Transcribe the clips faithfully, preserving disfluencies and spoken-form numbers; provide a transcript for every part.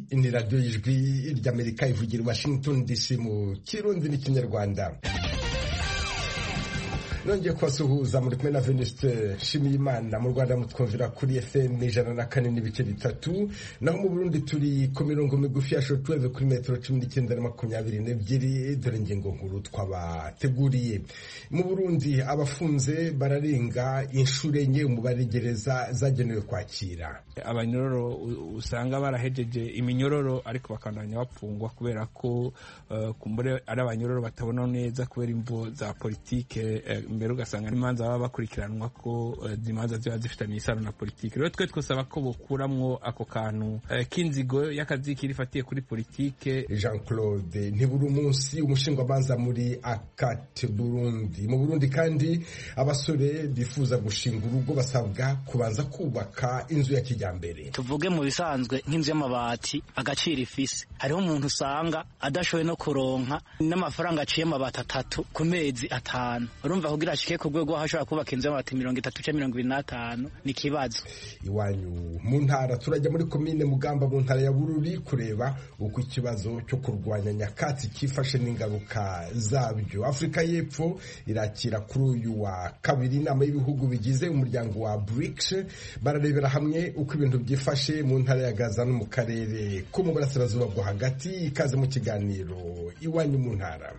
ni radiyo y'ijwi ry'Amerika ivugira i Washington D C mu Kirundi n'Ikinyarwanda. Nongeye kubasuhuza muri kumwe na Venuste Nshimiyimana. Mu Rwanda mutwumvira kuri F M ijana na kane n'ibice bitatu, naho mu Burundi turi ku mirongo migufi ya shortwave kuri metero cumi n'icyenda na makumyabiri n'ebyiri. Dore ingingo nkuru twabateguriye. Mu Burundi abafunze bararenga inshuro enye umubare gereza zagenewe kwakira. Abanyororo usanga barahejeje iminyororo ariko bakandanya bapfungwa kubera ko uh, kumbure ari abanyororo batabona neza kubera imvo za politike, uh, mbere ugasanga n'imanza baba bakurikiranwa ko imanza ziba zifitanye isano na politiki. Rero twe twosaba ko bokuramwo ako kantu k'inzigo y'akazi kirifatiye kuri politike. Jean Claude ntiburi umunsi umushingwamanza muri Akate Burundi. Mu Burundi kandi abasore bifuza gushinga urugo basabwa kubanza kubaka inzu ya kijyambere. Tuvuge mu bisanzwe nk'inzu y'amabati agaciro ifise, hariho umuntu usanga adashoboye no kuronka n'amafaranga aciye amabati atatu ku mezi atanu. Urumva kugira ashike ku rwego hashobora kubaka inzu y'amabati mirongo itatu cyangwa mirongo ibiri n'atanu ni kibazo. Iwanyu mu ntara turajya muri komine Mugamba mu ntara ya Bururi kureba uko ikibazo cyo kurwanya nyakatsi kifashe n'ingaruka zabyo. Afrika y'Epfo irakira kuri uyu wa kabiri inama y'ibihugu bigize umuryango wa BRICS, bararebera hamwe uko ibintu byifashe mu ntara ya Gaza no mu karere ko mu burasirazuba bwo hagati. Ikaze mu kiganiro Iwanyu mu ntara.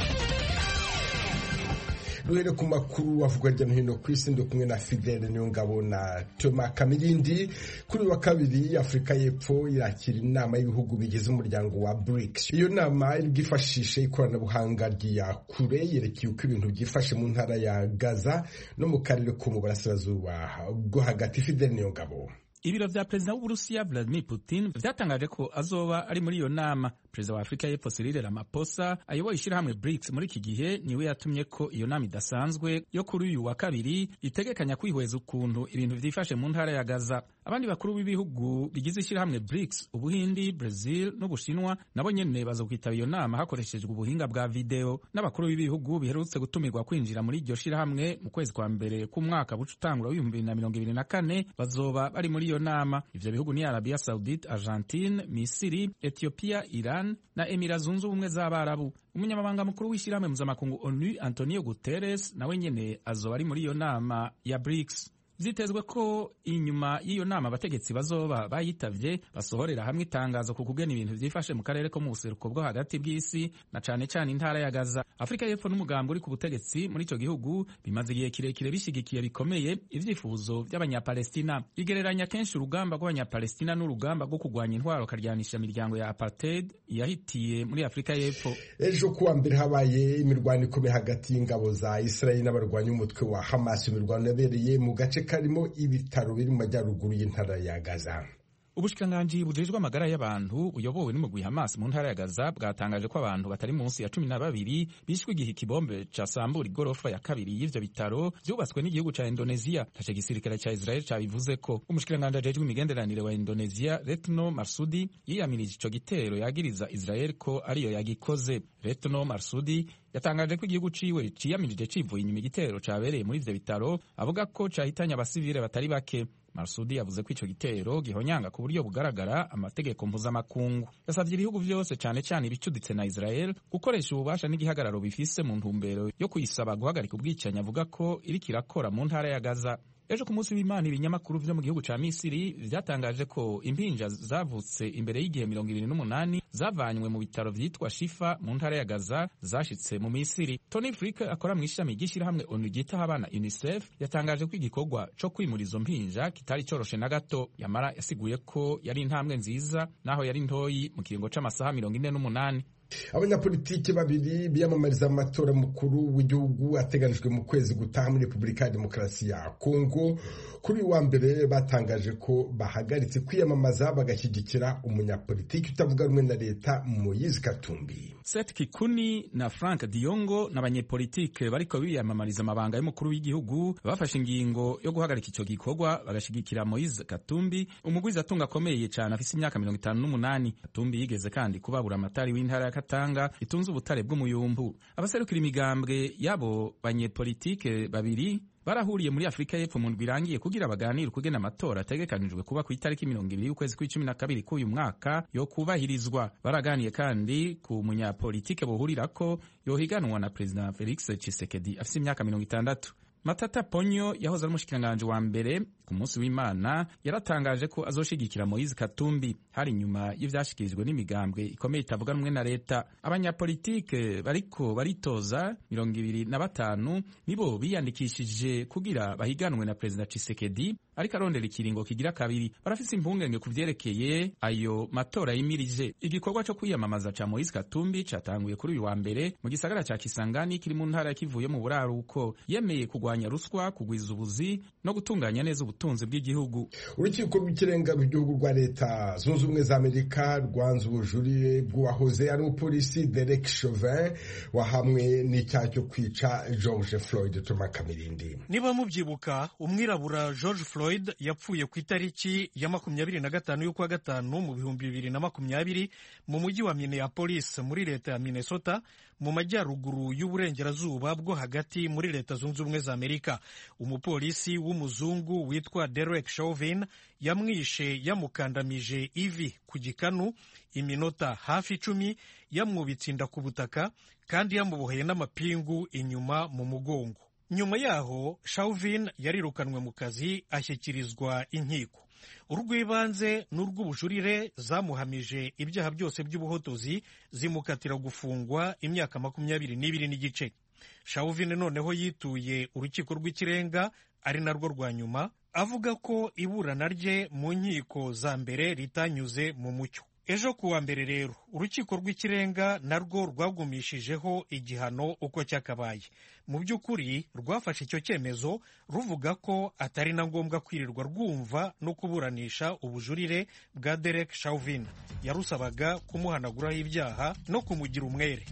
Duhere ku makuru avugwa hirya no hino ku isi, ndi kumwe na Fidele Niyongabo na Thomas Kamirindi. Kuri wa kabiri Afrika y'Epfo irakira inama y'ibihugu bigize umuryango wa BRICS. Iyo nama iri bwifashishe ikoranabuhanga rya kure yerekeye uko ibintu byifashe mu ntara ya Gaza no mu karere ko mu burasirazuba bwo hagati. Fidele Niyongabo. Ibiro vya Perezida w'Uburusiya Vladimir Putin vyatangaje ko azoba ari muri iyo nama. Perezida wa Afrika y'Epfo Cyril Ramaphosa ayoboye ishirahamwe BRICS muri iki gihe niwe yatumye ko iyo nama idasanzwe yo kuri uyu wa kabiri itegekanya kwihweza ukuntu ibintu vyifashe mu ntara ya Gaza. Abandi bakuru b'ibihugu bigize ishirahamwe BRICS, Ubuhindi, Brazil n'Ubushinwa nabo nyene bazokwitaba iyo nama hakoreshejwe ubuhinga bwa video. N'abakuru b'ibihugu biherutse gutumirwa kwinjira muri iryo shirahamwe mu kwezi kwa mbere k'umwaka buca utangura w'ibihumbi bibiri na mirongo ibiri na kane bazoba bari muri iyo nama. Ivyo bihugu ni Arabia Saudite, Argentine, Misiri, Ethiopia, Iran na Emira Zunze Ubumwe z'Abarabu. Umunyamabanga mukuru w'ishirahamwe mpuzamakungu ONU Antonio Guterres nawe nyene azoba ari muri iyo nama ya BRICS. Vyitezwe ko inyuma y'iyo nama abategetsi bazoba bayitavye basohorera hamwe itangazo ku kugena ibintu vyifashe mu karere ko mu buseruko bwo hagati bw'isi na cane cane intara ya Gaza. Afrika y'Epfo n'umugambi uri ku butegetsi muri ico gihugu bimaze igihe kirekire bishigikiye bikomeye ivyifuzo vy'abanyapalestina. Igereranya kenshi urugamba rw'abanyapalestina n'urugamba rwo kugwanya intwaro karyanisha imiryango ya apartheid yahitiye muri Afrika y'Epfo. Ejo kuwa mbere habaye imirwano ikomeye hagati y'ingabo za Israeli n'abarwanyi umutwe wa Hamas. Imirwano yabereye mu gace karimo ibitaro biri mu majyaruguru y'intara ya Gaza. Ubushikiranganji bujejwe amagara y'abantu buyobowe n'umugwi Hamas mu ntara ya Gaza bwatangaje ko abantu batari munsi ya cumi na babiri bishwe igihe ikibombe casambura igorofa ya kabiri y'ivyo bitaro vyubatswe n'igihugu ca Indonesia. Tace gisirikare ca Israel cabivuze ko umushikiranganji ajejwe imigenderanire wa Indonesia Retno Marsudi yiyamirije ico gitero yagiriza Israel ko ariyo yagikoze. Retno Marsudi yatangaje ko igihugu ciwe ciyamirije civuye inyuma igitero cabereye muri ivyo bitaro, avuga ko cahitanye abasivile batari bake. Marsudi yavuze ko ico gitero gihonyanga ku buryo bugaragara amategeko mpuzamakungu. Yasavye ibihugu vyose cane cane ibicuditse na Israel gukoresha ububasha n'igihagararo bifise mu ntumbero yo kuyisaba guhagarika ubwicanyi avuga ko iriko irakora mu ntara ya Gaza. Ejo ku munsi w'Imana ibinyamakuru vyo mu gihugu ca Misiri vyatangaje ko impinja zavutse imbere y'igihe mirongo ibiri n'umunani zavanywe mu bitaro vyitwa Shifa mu ntara ya Gaza zashitse mu Misiri. Tony Frick akora mw'ishami ry'ishirahamwe ONU ryitaho abana UNICEF yatangaje ko igikorwa co kwimura izo mpinja kitari coroshe na gato, yamara yasiguye ko yari intambwe nziza naho yari ntoyi mu kiringo c'amasaha mirongo ine n'umunani. Abanyapolitiki babiri biyamamariza amatora mukuru w'igihugu ateganijwe mu kwezi gutaha muri Repubulika ya Demokarasi ya Kongo kuri wa mbere batangaje ko bahagaritse kwiyamamaza bagashyigikira umunyapolitiki utavuga rumwe na leta Moise Katumbi. Seth Kikuni na Frank Diongo n'abanyepolitike bariko biyamamariza amabanga y'umukuru w'igihugu bafashe ingingo yo guhagarika ico gikorwa bagashigikira Moise Katumbi, umugwiza atunga akomeye cyane afise imyaka mirongo itanu n'umunani. Katumbi yigeze kandi kubabura amatari w'intara ya Katanga itunze ubutare bw'umuyumbu. Abaserukira imigambwe yabo banyepolitike babiri barahuriye muri Afrika y'Epfo mu ndwi irangiye kugira baganire kugena amatora ategekanijwe kuba ku itariki mirongo ibiri y'ukwezi kw'icumi na kabiri k'uyu mwaka yo kubahirizwa. Baraganiye kandi ku munyapolitike bohurirako yohiganwa na Perezida Felix Tshisekedi afise imyaka mirongo itandatu. Matata Ponyo yahoze ari umushikiranganji wa mbere ku munsi w'Imana yaratangaje ko azoshigikira Moise Katumbi hari nyuma y'ivyashikirijwe n'imigambwe ikomeye itavuga rumwe na leta. Abanyapolitike bariko baritoza mirongo ibiri na batanu nibo biyandikishije kugira bahiganwe na Perezida Tshisekedi ariko arondera ikiringo kigira kabiri. Barafise impungenge ku vyerekeye ayo matora yimirije. Igikorwa co kwiyamamaza ca Moise Katumbi catanguye kuri uyu wa mbere mu gisagara ca Kisangani kiri mu ntara ya Kivu yo mu buraruko. Yemeye kugwanya ruswa, kugwiza ubuzi no gutunganya neza ubutunzi bw'igihugu. Urukiko rw'ikirenga rw'igihugu rwa leta zunze ubumwe za Amerika rwanze ubujurire bw'uwahoze ari umupolisi Derek Chauvin wahamwe n'icyaha cyo kwica George Floyd. Toma Kamirindi. Niba mubyibuka, umwirabura George Floyd yapfuye ku itariki ya makumyabiri na gatanu y'ukwa gatanu mu bihumbi bibiri na makumyabiri mu mujyi wa Minneapolis muri leta ya Minnesota mu majyaruguru y'uburengerazuba bwo hagati muri leta zunze ubumwe za Amerika. Umupolisi w'umuzungu witwa Derek Chauvin yamwishe yamukandamije ivi ku gikanu iminota hafi icumi, yamwubitse inda ku butaka kandi yamuboheye n'amapingu inyuma mu mugongo. Nyuma yaho Chauvin yarirukanwe mu kazi ashyikirizwa inkiko. Urw'ibanze n'urw'ubujurire zamuhamije ibyaha byose by'ubuhotozi zimukatira gufungwa imyaka makumyabiri n'ibiri n'igice. Chauvin noneho yituye urukiko rw'ikirenga ari narwo rwa nyuma avuga ko iburana rye mu nkiko za mbere ritanyuze mu mucyo. Ejo kuwa mbere rero urukiko rw'ikirenga narwo rwagumishijeho igihano uko cyakabaye. Mu by'ukuri rwafashe icyo cyemezo ruvuga ko atari na ngombwa kwirirwa rwumva no kuburanisha ubujurire bwa Derek Chauvin. Yarusabaga kumuhanaguraho ibyaha no kumugira umwere.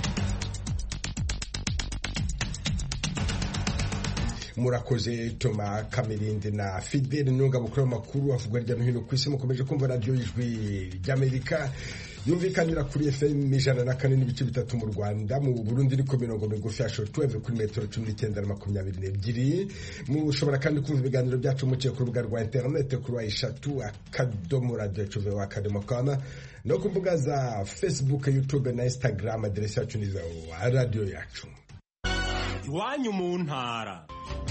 Murakoze Toma Kamirindi na Fidel Nyonga bukuru makuru avugwa hirya no hino ku isi. Mukomeje kumva radio y'ijwi ry'Amerika yumvikanira kuri F M ijana na kane n'ibice bitatu mu Rwanda, mu Burundi ni ku mirongo migufi ya shortwave kuri metero cumi n'icyenda na makumyabiri n'ebyiri. Mushobora kandi kumva ibiganiro byacu muciye ku rubuga rwa internet kuri wa eshatu akadomo radio chuvewa akadomo com no ku mbuga za Facebook, YouTube na Instagram. Aderesi yacu ni radio yacu. Iwanyu mu ntara.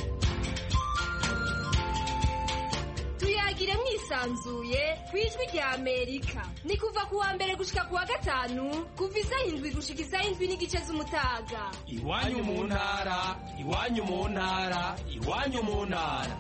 Tuyagire mwisanzuye kwijwi rya Amerika. Ni kuva kuwa mbere gushika kuwa gatanu kuva isaha indwi gushika isaha indwi n'igice z'umutaga. Iwanyu mu ntara, iwanyu mu ntara, iwanyu mu ntara.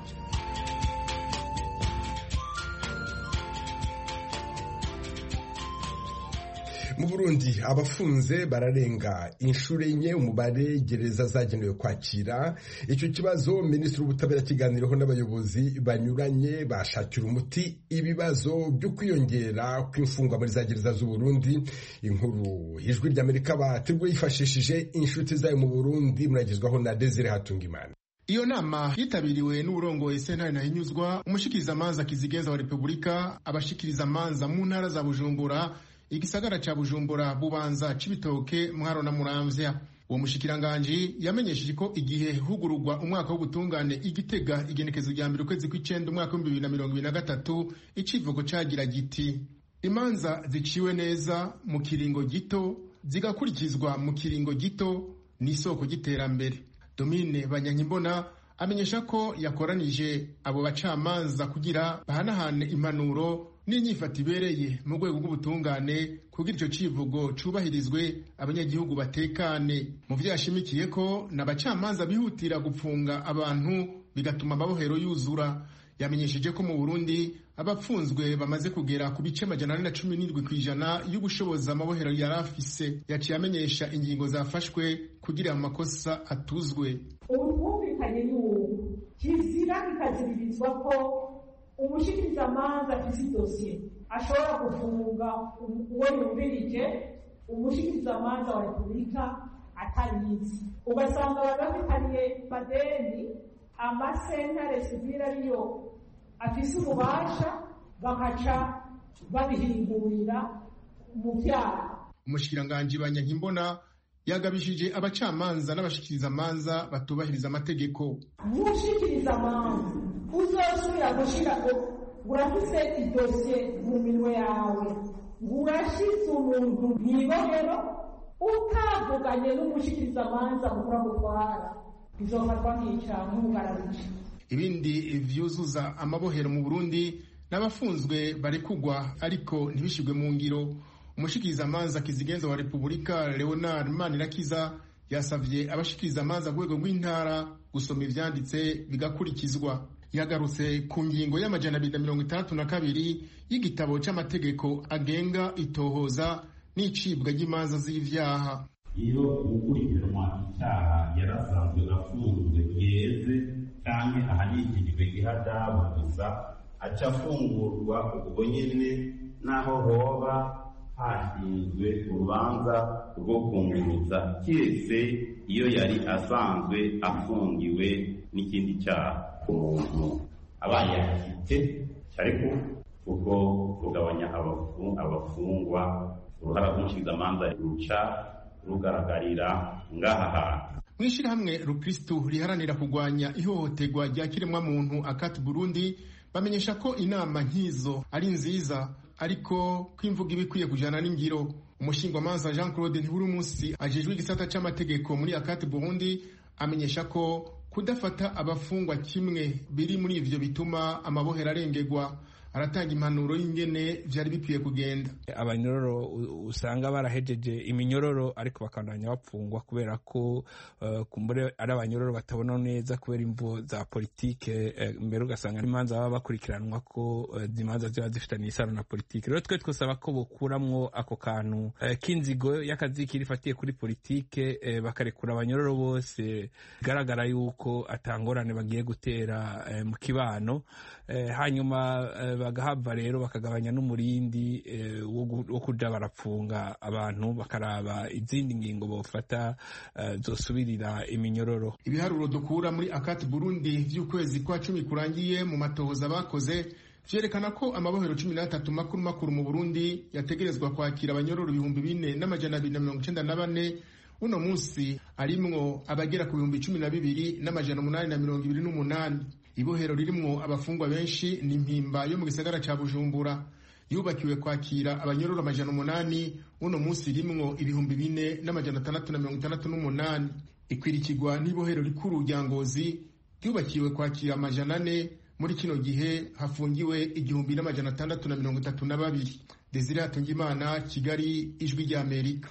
Mu Burundi abafunze bararenga inshuro enye umubare gereza zagenewe kwakira. Icyo kibazo Minisitiri w'Ubutabera kiganiraho n'abayobozi banyuranye bashakira umuti ibibazo byo kwiyongera kw'imfungwa muri za gereza z'u Burundi. Inkuru ijwi ry'Amerika bateguye yifashishije inshuti zayo mu Burundi, muragezwaho na Desire Hatungimana. Iyo nama yitabiriwe n'uburongoye sentare Ntahinyuzwa, umushikiriza manza kizigenza wa Republika, abashikiriza manza mu ntara za Bujumbura, igisagara cha Bujumbura, Bubanza, Cibitoke, Mwaro na Muramvya. Uwo mushikiranganji yamenyesheje ko igihe hugurugwa umwaka w'ubutungane Igitega igenekezo rya mbere ukwezi kw'icenda umwaka w'ibihumbi bibiri na mirongo ibiri na gatatu, icivugo cagira giti imanza ziciwe neza mu kiringo gito zigakurikizwa mu kiringo gito n'isoko giterambere. Domine Banyankimbona amenyesha ko yakoranije abo bacamanza kugira bahanahane impanuro n'inyifata ibereye mu rwego rw'ubutungane kugira icyo civugo cubahirizwe, abanyagihugu batekane. Mu vyo yashimikiye ko n'abacamanza bihutira gupfunga abantu bigatuma amabohero yuzura. Yamenyesheje ko mu Burundi abapfunzwe bamaze kugera ku bice majana ane na cumi n'indwi kw'ijana y'ubushobozi amabohero yari afise. Yaciye amenyesha ingingo zafashwe kugira amakosa atuzwe. Ubumvikanye n'ubu kizira kikaziririzwa ko umushikirizamanza afise idosiye ashobora gufunga uwo yumvirije umushikirizamanza wa Repubulika atabizi. Ugasanga bagafitaniye madeni, amasentare sivile ariyo afise ububasha bakaca babihingurira mu vyaha. Umushikiranganji Banyankimbona yagabishije abacamanza n'abashikirizamanza batubahiriza amategeko. Umushikirizamanza uzosubira gushira ngo urafise idosiye mu minwe yawe, urashize umuntu mw'ibohero utavuganye n'umushikirizamanza mukura gutwara, bizofatwa nk'icaha nk'ubugararije. Ibindi vyuzuza amabohero mu Burundi n'abafunzwe barekugwa ariko ntibishirwe mu ngiro. Umushikirizamanza kizigenza wa Repubulika Leonard Manirakiza yasavye abashikirizamanza ku rwego rw'intara gusoma ivyanditse bigakurikizwa. Yagarutse ku ngingo y'amajana abiri na mirongo itandatu na kabiri y'igitabo c'amategeko agenga itohoza n'icibwa ry'imanza z'ivyaha. Iyo ukurikiranwa icyaha yarasanzwe afunzwe yeze canke ahanishijwe ihadabu gusa aca afungurwa ubwo nyene naho hoba hashinzwe urubanza rwo kunguruza kiretse iyo yari asanzwe afungiwe n'ikindi cyaha. Umuntu abaye afite ariko ubwo kugabanya abafungwa uruhara rw'umushikirizamanza ruca rugaragarira ngaha hantu. Mw'ishirahamwe Rukristu riharanira kugwanya ihohoterwa rya kiremwamuntu Akati Burundi bamenyesha ko inama nk'izo ari nziza ariko kwimvuga ibikwiye kujana n'ingiro. Umushingwamanza Jean Claude Ntiburumusi ajejwe igisata c'amategeko muri Akati Burundi amenyesha ko kudafata abafungwa kimwe biri muri ivyo bituma amabohero arengerwa. Aratanga impanuro y'ingene vyari bikwiye kugenda. Abanyororo usanga barahejeje iminyororo ariko bakandanya bapfungwa kubera ko uh, kumbure ari abanyororo batabona neza kubera imvo za politike, uh, mbere ugasanga imanza baba bakurikiranwa ko uh, zimanza ziba zifitanye isano na politike. Rero twe twosaba ko bokuramwo ako kantu uh, k'inzigo y'akaziki rifatiye kuri politike, uh, bakarekura abanyororo bose garagara yuko atangorane bagiye gutera uh, mu kibano, uh, hanyuma uh, bagahava rero bakagabanya n'umurindi eh, wo kuja barapfunga abantu bakaraba izindi ngingo bofata uh, zosubirira iminyororo. Ibiharuro dukura muri Akati Burundi vy'ukwezi kwa cumi kurangiye mu matohoza bakoze vyerekana ko amabohero cumi n'atatu makuru makuru mu Burundi yategerezwa kwakira abanyororo ibihumbi bine n'amajana abiri na mirongo icenda na bane. Uno munsi arimwo abagera ku bihumbi cumi na bibiri n'amajana umunani na mirongo ibiri n'umunani. Ibohero ririmwo abafungwa benshi ni Mpimba yo mu gisagara ca Bujumbura, yubakiwe kwakira abanyororo amajana umunani. Uno munsi rimwo ibihumbi bine n'amajana atandatu na mirongo itandatu n'umunani. Ikwirikirwa n'ibohero rikuru rya Ngozi ryubakiwe kwakira amajana ane. Muri kino gihe hafungiwe igihumbi n'amajana atandatu na mirongo itatu na babiri. Desire Hatungimana, Kigali, Ijwi rya Amerika.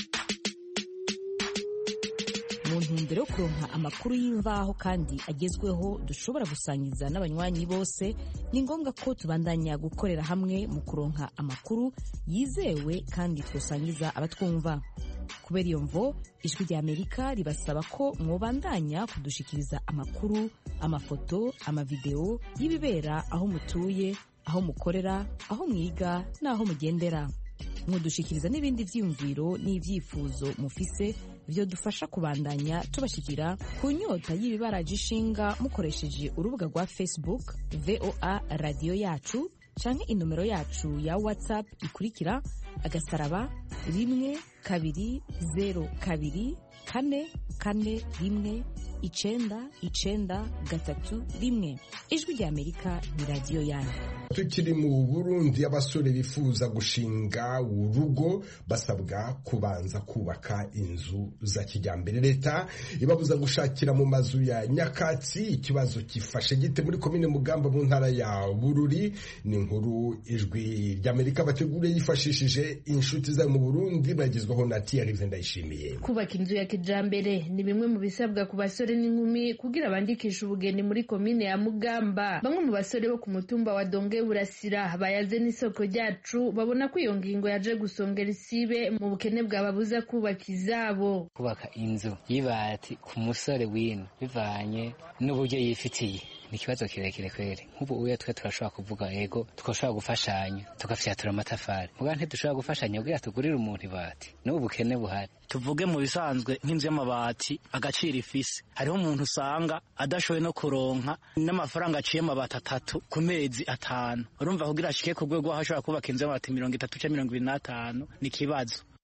Mu ntumbero yo kuronka amakuru y'imvaho kandi agezweho dushobora gusangiza n'abanywanyi bose, ni ngombwa ko tubandanya gukorera hamwe mu kuronka amakuru yizewe kandi twosangiza abatwumva. Kubera iyo mvo, Ijwi rya Amerika ribasaba ko mwobandanya kudushikiriza amakuru, amafoto, amavideo y'ibibera aho mutuye, aho mukorera, aho mwiga n'aho mugendera. Mudushikiriza n'ibindi vyiyumviro n'ivyifuzo mufise vyo dufasha kubandanya tubashikira ku nyota y'ibibaraje ishinga mukoresheje urubuga rwa Facebook V O A Radio Yacu canke inomero yacu ya WhatsApp ikurikira agasaraba rimwe kabiri zero kabiri kane kane rimwe icenda icenda gatatu rimwe. Ijwi rya Amerika ni radio yanyu. Tukiri mu Burundi, abasore bifuza gushinga urugo basabwa kubanza kubaka inzu za kijyambere. Leta ibabuza gushakira mu mazu ya nyakatsi. Ikibazo kifashe gite muri komine Mugamba mu ntara ya Bururi? Ni inkuru Ijwi rya Amerika bateguriye yifashishije inshuti za mu Burundi bagizweho na Thierry Vendayishimiye. Kubaka inzu ya kijyambere ni bimwe mu bisabwa ku basore n'inkumi kugira bandikishe ubugeni muri komine ya Mugamba. Bamwe mu basore bo ku mutumba wa Donge Burasira bayaze n'isoko ryacu babona ko iyo ngingo yaje gusongera isibe mu bukene bwababuza kubaka izabo. Kubaka inzu y'ibati ku musore wino bivanye n'uburyo yifitiye ni kibazo kirekire kwere. Nk'ubu uya twe turashobora kuvuga ego tukashobora gufashanya tukafyatura amatafari muga ntidushobora gufashanya kugira tugurire umuntu ibati n'ubu bukene buhari. Tuvuge mu bisanzwe nk'inzu y'amabati agaciro ifise, hariho umuntu usanga adashoboye no kuronka n'amafaranga aciye amabati atatu ku mezi atanu. Urumva kugira ashike ku rwego aho ashobora kubaka inzu y'amabati mirongo itatu cyangwa mirongo ibiri n'atanu ni kibazo.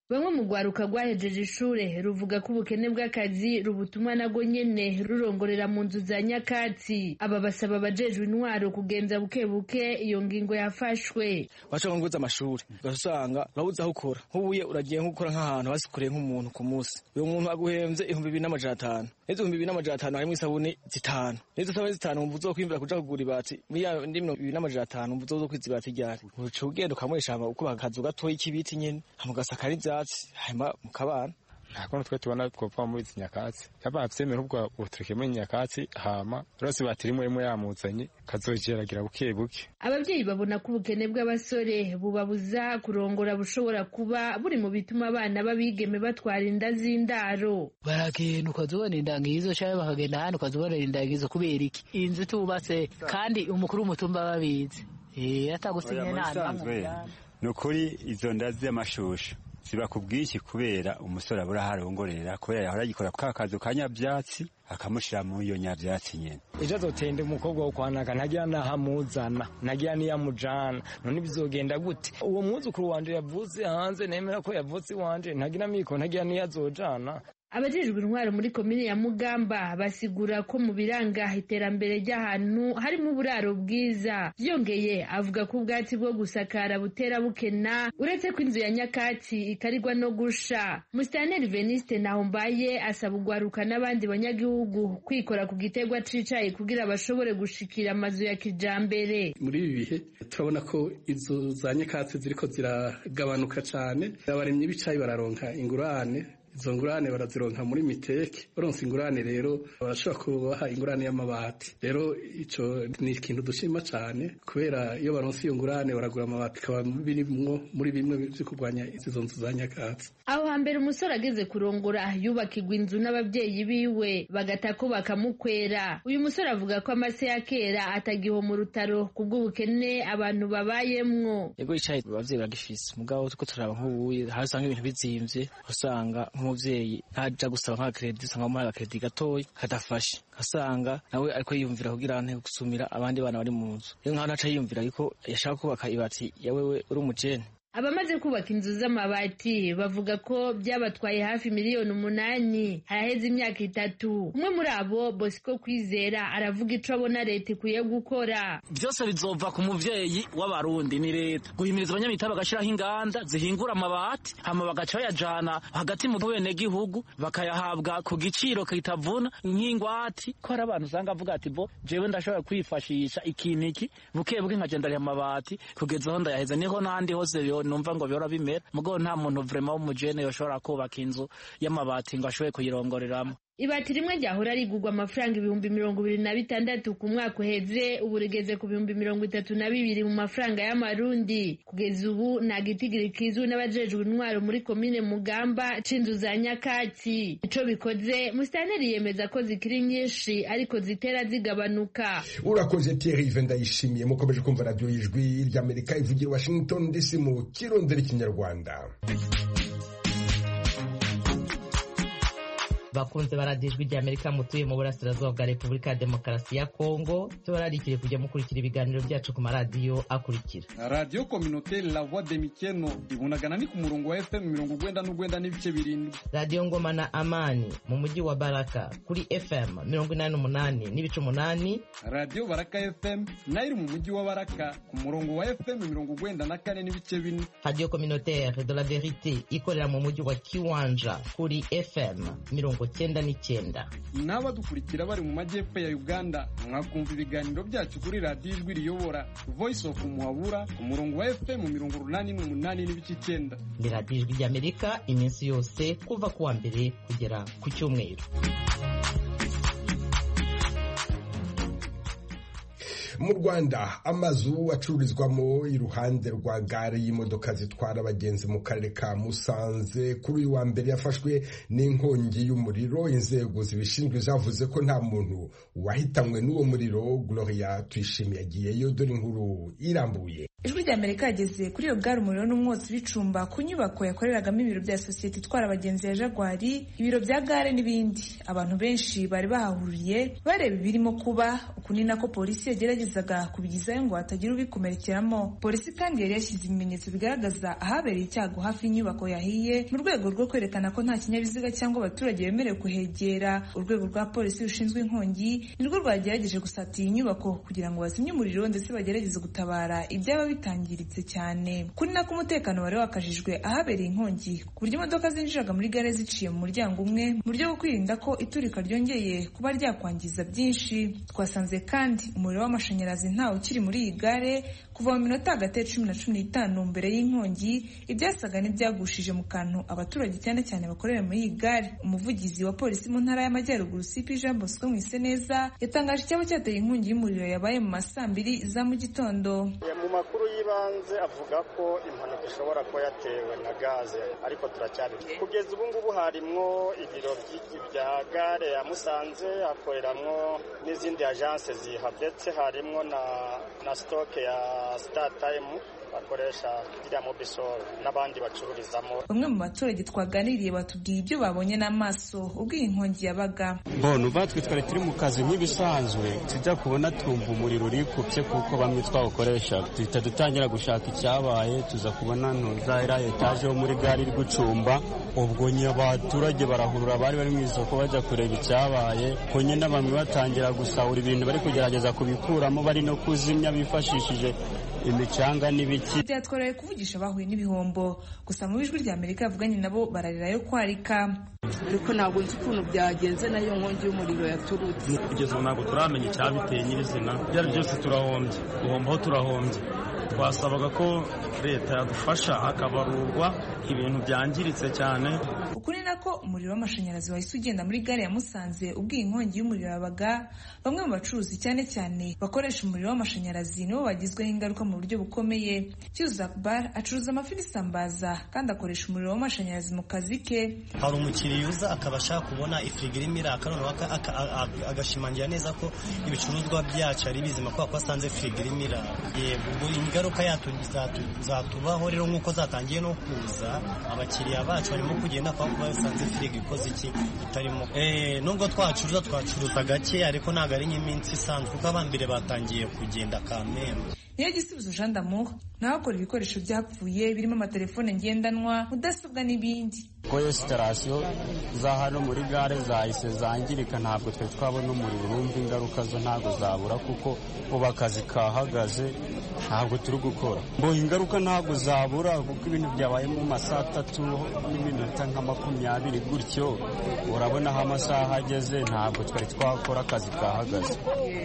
bamwe mu rwaruka rwahejeje ishure ruvuga ko ubukene bw'akazi rubutuma nago nyene rurongorera mu nzu za nyakatsi. Aba basaba abajejwe intwaro kugenza buke buke iyo ngingo yafashwe. bashaka nguza amashuri ugasanga urabuze aho ukora nk'ubuye uragiye nk'ukora nk'ahantu basikoreye nk'umuntu ku munsi uyo muntu aguhemvye ibihumbi bibiri n'amajana atanu n'izo ibihumbi bibiri n'amajana atanu harimwo isabuni zitanu n'izo sabuni zitanu wumva uzokwimbira kuja kugura ibati miya ndi bibiri n'amajana atanu wumva uzokwiza ibati ryari uca ugenda ukamwesha uko akazu gatoyi k'ibiti nyene hamugasakara ivyatsi hanyuma mukabana ntabwo twe tubona twopfa muri izi nyakatsi yaba vyemera ubwo utureke muri nyakatsi hama rose batirimo rimwe yamuzanye kazogeragira buke buke. Abavyeyi babona ko ubukene bw'abasore bubabuza kurongora bushobora kuba buri mu bituma abana babigeme batwara inda z'indaro. baragenda ukazubona indangizo cyangwa bakagenda hano ukazubona indangizo kubera iki inzu tubatse kandi umukuru w'umutumba babizi eh atagusinye nana nukuri izo ndazi z'amashusho ziba kubwiki kubera umusore abura harongorera kubera yahora yikora ka kazu kanyavyatsi akamushira mu iyo nyavyatsi nyene ejo azotende umukobwa wo kwanaka ntagira nahamuzana ntagira niyamujana none bizogenda gute uwo mwuzukuru wanje yavuze hanze nemera ko yavuze wanje ntagira miko ntagira niyazojana. Abajejwe intwaro muri komine ya Mugamba basigura ko mu biranga iterambere ry'ahantu harimo uburaro bwiza. Vyongeye avuga ko ubwatsi bwo gusakara butera bukena uretse ko inzu ya nyakatsi ikarirwa no gusha. Musitanteri Veniste Nahombaye asaba ugwaruka n'abandi banyagihugu kwikora ku gitegwa cicaye kugira bashobore gushikira amazu ya kijambere. Muri ibi bihe turabona ko inzu za nyakatsi ziriko ziragabanuka cane, abaremyi bicaye bararonka ingurane, izo ngurane barazironka muri miteke baronse ingurane rero barashobora kubaha ingurane y'amabati. Rero ico ni ikintu dushima cane kubera iyo baronse iyo ngurane baragura amabati kaba birimwo muri bimwe byo kurwanya izo nzu za nyakatsi. Aho hambere umusore ageze kurongora yubakirwa inzu n'abavyeyi biwe bagatako bakamukwera. Uyu musore avuga ko amase ya kera atagiho mu rutaro kubw'ubukene abantu babayemwo. Yego icaye abavyeyi bagifise mugabo tuko turaba nk'ubuye hasanga ibintu bizimvye usanga umuvyeyi ntaja gusaba nka credit usanga muri credit gatoyi kadafashe asanga nawe ariko yiyumvira kugira ante gusumira abandi bana bari mu nzu iyo nka naca yiyumvira ariko yashaka kubaka ibati yawewe uri umujene. Abamaze kubaka inzu z'amabati bavuga ko byabatwaye hafi miliyoni umunani haraheze imyaka itatu. Umwe muri abo Bosco Kwizera aravuga ico abona leta ikwiye gukora. Byose bizova ku muvyeyi w'abarundi ni leta guhimiriza abanyamitaba bagashiraho inganda zihingura amabati hama bagaca bayajana hagati mu bene gihugu bakayahabwa ku giciro kitavuna nk'ingwati ko hari abantu usanga avuga ati bo jewe ndashobora kwifashisha ikintu iki buke buke nkagenda ari amabati kugeza aho ndayaheza niho nandi hose numva ngo bihora bimera mugo nta muntu vraiment w'umujene yoshobora kubaka inzu y'amabati ngo ashoboye kuyirongoreramo. Ibati rimwe ryahora rigurwa amafaranga ibihumbi mirongo ibiri na bitandatu ku mwaka uheze ubu rigeze ku bihumbi mirongo itatu na bibiri mu mafaranga y'amarundi. Kugeza ubu nta gitigiri kizwi n'abajejwe intwaro muri komine Mugamba c'inzu za nyakatsi. Ico bikoze Musitanteri yemeza ko zikiri nyinshi ariko zitera zigabanuka. Urakoze Thierry Vendayishimiye mukomeje kumva radio y'ijwi ry'Amerika ivugira Washington D C mu kirondera ikinyarwanda. Bakunze baradijwe rya Amerika mutuye mu burasirazuba bwa Repubulika ya Demokarasi ya Kongo tubararikire kujya mukurikira ibiganiro byacu ku maradiyo akurikira. Radio Communautaire La Voix de Mikeno ibunagana ni ku murongo wa F M mirongo ugwenda n'ugwenda n'ibice birindwi. Radio Ngoma na Amani mu mujyi wa Baraka kuri F M mirongo inani n'umunani n'ibice umunani. Radio Baraka F M nayo iri mu mujyi wa Baraka ku murongo wa F M mirongo ugwenda na kane n'ibice bine. Radio Communautaire de la Vérité ikorera mu mujyi wa Kiwanja kuri F M mirongo cyenda n'icyenda. N'abadukurikira bari mu majyepfo ya Uganda mwakumva ibiganiro byacu kuri radio ijwi riyobora Voice of Muhabura ku murongo wa F M mirongo urunani n'umunani n'ibice icyenda. Ni radio ijwi ry'Amerika iminsi yose kuva kuwa mbere kugera ku cyumweru. Mu Rwanda amazu acururizwamo iruhande rwa gare y'imodoka zitwara abagenzi mu karere ka Musanze kuri uyu wa mbere yafashwe n'inkongi y'umuriro. Inzego zibishinzwe zavuze ko nta muntu wahitanywe n'uwo muriro. Gloria Tuyishimiye yagiyeyo dore inkuru irambuye. ijwi rya Amerika yageze kuri iyo gare umuriro n'umwotsi bicumba ku nyubako yakoreragamo ibiro bya sosiyete itwara abagenzi ya Jaguar, ibiro bya gare n'ibindi. Abantu benshi bari bahahuriye bareba ibirimo kuba, uku ni nako polisi yageragezaga kubigizayo ngo hatagira ubikomerekeramo. Polisi kandi yari yashyize ibimenyetso bigaragaza ahabereye icyago hafi y'inyubako yahiye mu rwego rwo kwerekana ko nta kinyabiziga cyangwa abaturage bemerewe kuhegera. Urwego rwa polisi rushinzwe inkongi nirwo rwagerageje gusatira inyubako kugira ngo bazimye umuriro ndetse bagerageze gutabara ibyaba bitangiritse cyane. Kuri nako umutekano wari wakajijwe ahabereye inkongi ku buryo imodoka zinjiraga muri gare ziciye mu muryango umwe mu buryo bwo kwirinda ko iturika ryongeye kuba ryakwangiza byinshi. Twasanze kandi umuriro w'amashanyarazi ntawe ukiri muri iyi gare kuva mu minota hagati ya cumi na cumi n'itanu mbere y'inkongi, ibyasaga n'ibyagushije mu kantu abaturage cyane cyane bakorera muri iyi gare. Umuvugizi wa polisi mu ntara y'Amajyaruguru C P Jean Bosco Mwiseneza yatangaje icyaba cyateye inkongi y'umuriro yabaye mu masaa mbiri za mu gitondo. Mu makuru y'ibanze avuga ko impanuka ishobora kuba yatewe na gaze, ariko turacyari kugeza ubu ngubu harimwo ibiro bya gare ya Musanze, hakoreramwo n'izindi agence zihabetse, harimwo na na stock ya Star Time bakoresha iriya Mobisol n'abandi bacururizamo. Bamwe mu baturage twaganiriye batubwiye ibyo babonye n'amaso ubwo iyi nkongi yabaga. Bona uvatwe twari turi mu kazi nk'ibisanzwe, tujya kubona twumva umuriro urikupye kuko bamwe twawukoresha, duhita dutangira gushaka icyabaye, tuza kubona ntuzahira etaje yo muri gare iri gucumba. Ubwo nye abaturage barahurura bari bari mu isoko bajya kureba icyabaye, ko nyine bamwe batangira gusahura ibintu bari kugerageza kubikuramo, bari no kuzimya bifashishije imicanga n'ibiki. Byatworoheye kuvugisha bahuye n'ibihombo, gusa mu ijwi rya Amerika yavuganye nabo bararira yo kwarika. Ariko ntabwo nzi ukuntu byagenze nayo nkongi y'umuriro yaturutse. Kugeza ubu ntabwo turamenya icyabiteye nyirizina, byari byose turahombye, guhombaho turahombye. Twasabaga ko leta yadufasha hakabarurwa ibintu byangiritse cyane. Ukuri nako umuriro w'amashanyarazi wahise ugenda muri gare ya Musanze ubwo iyi nkongi y'umuriro yabaga. Bamwe mu bacuruzi cyane cyane bakoresha umuriro w'amashanyarazi nibo bagizweho ingaruka mu buryo bukomeye. Cyuzuzo Akbar acuruza amafi n'isambaza kandi akoresha umuriro w'amashanyarazi mu kazi ke. Hari umukiriya uza akaba ashaka kubona ifirigo irimo iraka, noneho agashimangira neza ko ibicuruzwa byacu ari bizima kubera ko asanze firigo irimo iraka. Yego, ingaruka zatubaho rero nk'uko zatangiye no kuza, abakiriya bacu barimo kugenda kwa kuba basanze firigo ikoze iki itarimo. Eh, nubwo twacuruza twacuruza gake ariko ntabwo ari nk'iminsi isanzwe kuko abambere batangiye kugenda kamembe. Niyo Gisubizo Jean d'Amour nawe akora ibikoresho byapfuye birimo amatelefone ngendanwa, mudasobwa n'ibindi. Ko instalation za hano muri gare zahise zangirika, ntabwo twe twabona umuriro, urumva ingaruka zo ntabwo zabura kuko ubu akazi kahagaze, ntabwo turi gukora. Mbo ingaruka ntabwo zabura kuko ibintu byabaye mu masaha atatu n'iminota nka makumyabiri gutyo, urabona aho amasaha ageze, ntabwo twari twakora, akazi kahagaze.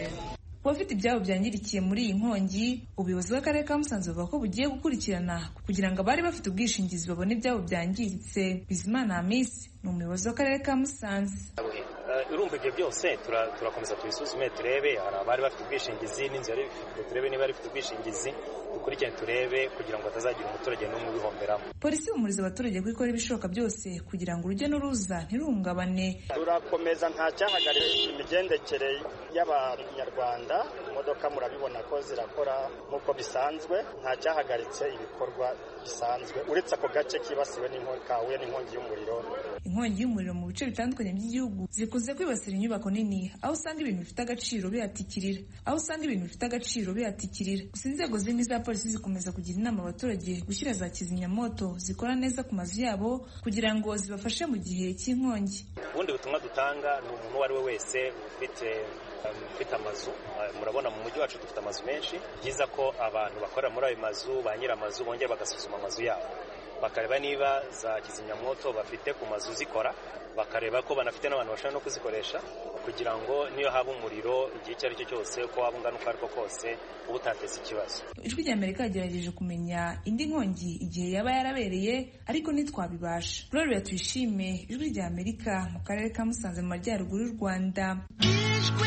Abafite ibyabo byangirikiye muri iyi nkongi, ubuyobozi bw'akarere ka Musanze buvuga ko bugiye gukurikirana kugira ngo abari bafite ubwishingizi babone ibyabo byangiritse. Bizimana Hamisi ni umuyobozi w'akarere ka Musanze. Urumva ibyo byose turakomeza tubisuzume turebe, hari abari bafite ubwishingizi n'inzu yari ifite, turebe niba ari ifite ubwishingizi, dukurikirane turebe kugira ngo hatazagira umuturage n'umwe ubihomberamo. Polisi ihumuriza abaturage ko ikora ibishoboka byose kugira ngo urujya n'uruza ntiruhungabane. Turakomeza nta cyahagarira imigendekere y'Abanyarwanda, imodoka murabibona ko zirakora nk'uko bisanzwe, nta cyahagaritse ibikorwa bisanzwe uretse ako gace kibasiwe n'inkongi kahuye n'inkongi y'umuriro. Inkongi y'umuriro mu bice bitandukanye by'igihugu zikunze kwibasira inyubako nini, aho usanga ibintu bifite agaciro bihatikirira aho usanga ibintu bifite agaciro bihatikirira gusa inzego zindi za polisi zikomeza kugira inama abaturage gushyira za kizimyamoto zikora neza ku mazu yabo kugira ngo zibafashe mu gihe cy'inkongi. Ubundi butumwa dutanga ni umuntu uwo ari we wese ufite ufite amazu, murabona mu mujyi wacu dufite amazu menshi, byiza ko abantu bakorera muri ayo mazu, ba nyir'amazu bongera bagasuzuma amazu yabo, bakareba niba za kizimyamoto bafite ku mazu zikora, bakareba ko banafite n'abantu bashobora no kuzikoresha kugira ngo niyo haba umuriro igihe icyo ari cyo cyose ko waba ungana uko ariko kose uba utateza ikibazo. Ijwi rya Amerika yagerageje kumenya indi nkongi igihe yaba yarabereye ariko ntitwabibasha. Gloria Tuyishime, Ijwi rya Amerika mu karere ka Musanze mu majyaruguru y'u Rwanda. Ijwi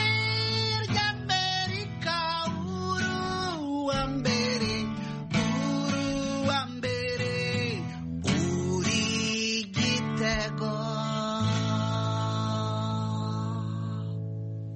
rya Amerika uru wa mbere uru wa mbere uri Gitego.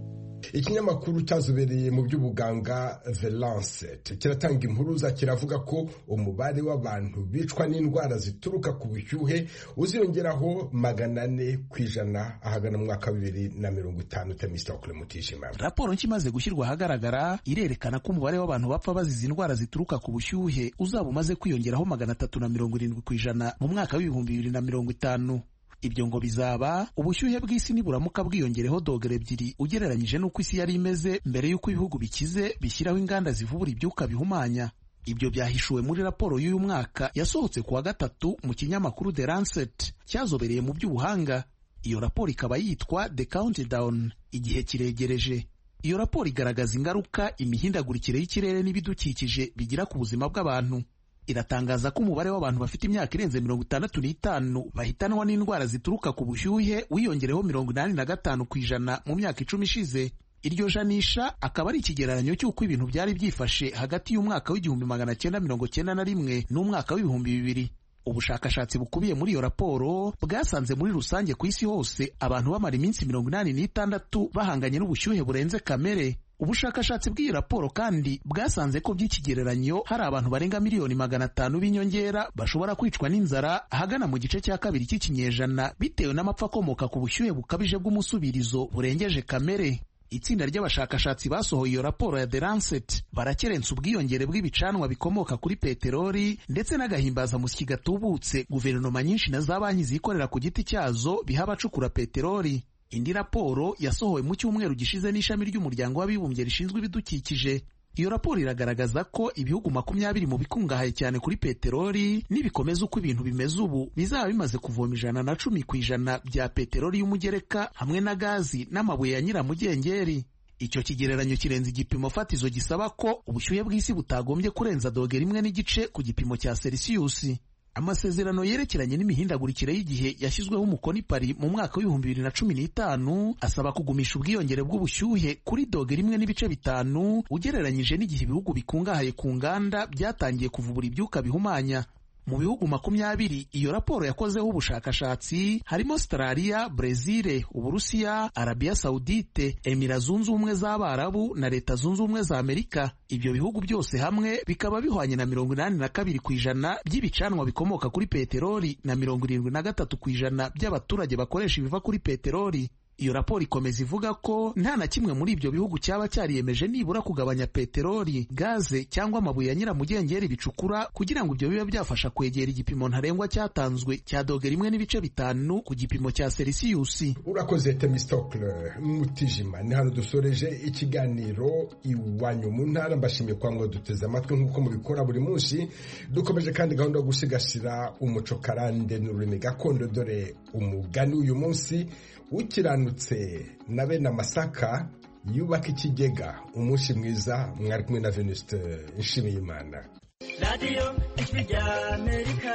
ikinyamakuru cyazobereye mu by'ubuganga The Lancet kiratanga impuruza kiravuga ko umubare w'abantu bicwa n'indwara zituruka ku bushyuhe uziyongeraho magana ane ku ijana ahagana mu mwaka wa bibiri na mirongo itanu. Temistokle Mutijima. Raporo nshya imaze gushyirwa ahagaragara irerekana ko umubare w'abantu bapfa bazize indwara zituruka ku bushyuhe uzaba umaze kwiyongeraho magana atatu na mirongo irindwi ku ijana mu mwaka w'ibihumbi bibiri na mirongo itanu. Ibyo ngo bizaba ubushyuhe bw'isi niburamuka bwiyongereho dogere ebyiri ugereranyije n'uko isi yari imeze mbere y'uko ibihugu bikize bishyiraho inganda zivubura ibyuka bihumanya. Ibyo byahishuwe muri raporo y'uyu mwaka yasohotse kuwa gatatu mu kinyamakuru The Lancet cyazobereye mu by'ubuhanga. Iyo raporo ikaba yitwa The Countdown, igihe kiregereje. Iyo raporo igaragaza ingaruka imihindagurikire y'ikirere n'ibidukikije bigira ku buzima bw'abantu. Iratangaza ko umubare w'abantu bafite imyaka irenze mirongo itandatu n'itanu bahitanwa n'indwara zituruka ku bushyuhe wiyongereho mirongo inani na gatanu ku ijana mu myaka icumi ishize. Iryo janisha akaba ari ikigereranyo cy'uko ibintu byari byifashe hagati y'umwaka w'igihumbi magana cyenda mirongo cyenda na rimwe n'umwaka w'ibihumbi bibiri. Ubushakashatsi bukubiye muri iyo raporo bwasanze muri rusange ku isi hose abantu bamara iminsi mirongo inani n'itandatu bahanganye n'ubushyuhe burenze kamere. Ubushakashatsi bw'iyi raporo kandi bwasanze ko by'ikigereranyo hari abantu barenga miliyoni magana atanu b'inyongera bashobora kwicwa n'inzara ahagana mu gice cya kabiri cy'ikinyejana bitewe n'amapfa akomoka ku bushyuhe bukabije bw'umusubirizo burengeje kamere. Itsinda ry'abashakashatsi basohoye iyo raporo ya The Lancet barakerensa ubwiyongere bw'ibicanwa bikomoka kuri peteroli ndetse n'agahimbazamusyi gatubutse guverinoma nyinshi na za banki zikorera ku giti cyazo biha abacukura peteroli. Indi raporo yasohowe mu cyumweru gishize n'ishami ry'umuryango w'abibumbye rishinzwe ibidukikije. Iyo raporo iragaragaza ko ibihugu makumyabiri mu bikungahaye cyane kuri peteroli nibikomeza uko ibintu bimeze ubu bizaba bimaze kuvoma ijana na cumi ku ijana bya peteroli y'umugereka hamwe na gazi n'amabuye ya nyiramugengeri. Icyo kigereranyo kirenze igipimo fatizo gisaba ko ubushyuhe bw'isi butagombye kurenza dogere imwe n'igice ku gipimo cya Celsius. Amasezerano yerekeranye n'imihindagurikire y'igihe yashyizweho umukono i Paris mu mwaka w'ibihumbi bibiri na cumi n'itanu asaba kugumisha ubwiyongere bw'ubushyuhe kuri dogere imwe n'ibice bitanu ugereranyije n'igihe ibihugu bikungahaye ku nganda byatangiye kuvubura ibyuka bihumanya. Mu bihugu makumyabiri iyo raporo yakozeho ubushakashatsi harimo Australia, Brazil, Uburusiya, Arabia Saudite, Emira Zunze Ubumwe z'Abarabu na Leta Zunze Ubumwe za Amerika. Ibyo bihugu byose hamwe bikaba bihwanye na mirongo inani na kabiri ku ijana by'ibicanwa bikomoka kuri peteroli na mirongo irindwi na gatatu ku ijana by'abaturage bakoresha ibiva kuri peteroli. Iyo raporo ikomeza ivuga ko nta na kimwe muri ibyo bihugu cyaba cyariyemeje nibura kugabanya peteroli, gaze cyangwa amabuye ya nyiramugengeri bicukura kugira ngo ibyo bibe byafasha kwegera igipimo ntarengwa cyatanzwe cya dogere imwe n'ibice bitanu ku gipimo cya Celsius. Urakoze Temistokle Mutijima. Ni hano dusoreje ikiganiro Iwanyu mu Ntara. Mbashimiye kwa ngo duteze amatwi nk'uko mubikora buri munsi. Dukomeje kandi gahunda yo gusigasira umuco karande n'ururimi gakondo. Dore umugani uyu munsi: ukiranutse na bene amasaka yubaka ikigega. Umunsi mwiza. Mwari kumwe na Venuste Nshimiyimana. Radio Ijwi rya Amerika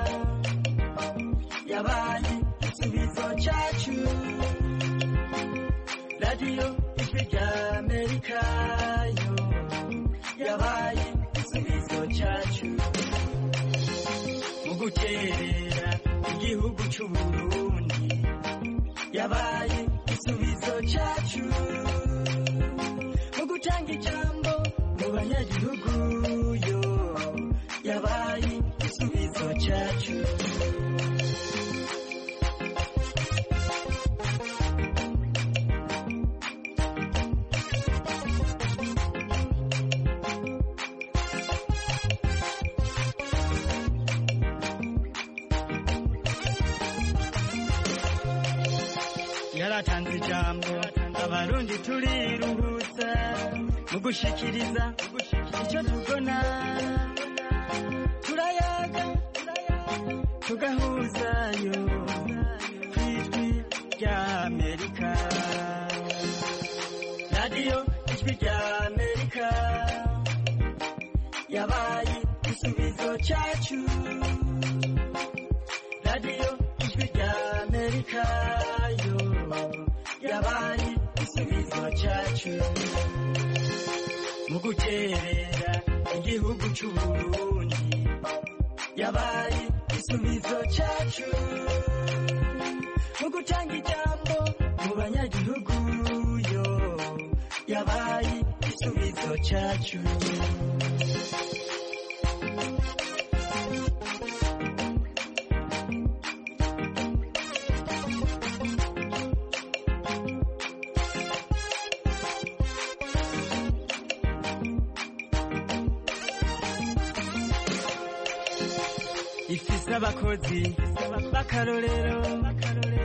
yabaye igisubizo cyacu. Radio Ijwi rya Amerika yo yabaye igisubizo cyacu mu guterera igihugu cy'u Burundi. Yabaye igisubizo cyacu mu gutanga ijambo mu banyagihugu yo. Yabaye igisubizo cyacu. Yaratanze ijambo abarundi turiruhutsa mu gushikiriza icyo tubona. Turayaga tugahuzayo ku Ijwi rya Amerika. Radio Ijwi rya Amerika yabaye igisubizo cyacu. Radio Ijwi rya Amerika yo yabaye igisubizo cyacu mu guterera igihugu cy'u Burundi. Yabaye igisubizo cyacu mu gutanga ijambo mu banyagihugu yo. yabaye igisubizo cyacu. ifise abakozi b'akarorero